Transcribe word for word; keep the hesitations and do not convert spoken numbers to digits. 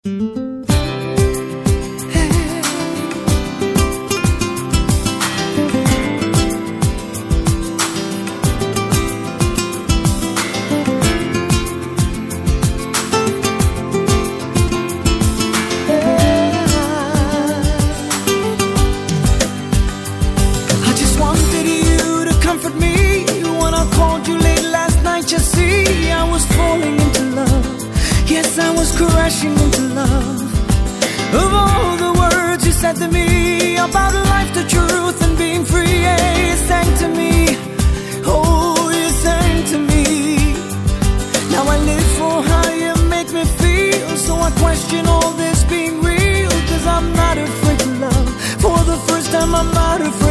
Crashing into love. Of all the words you said to me about life, the truth, and being free, yeah, you sang to me. Oh, you sang to me. Now I live for how you make me feel. So I question all this being real, 'cause I'm not afraid to love. For the first time I'm not afraid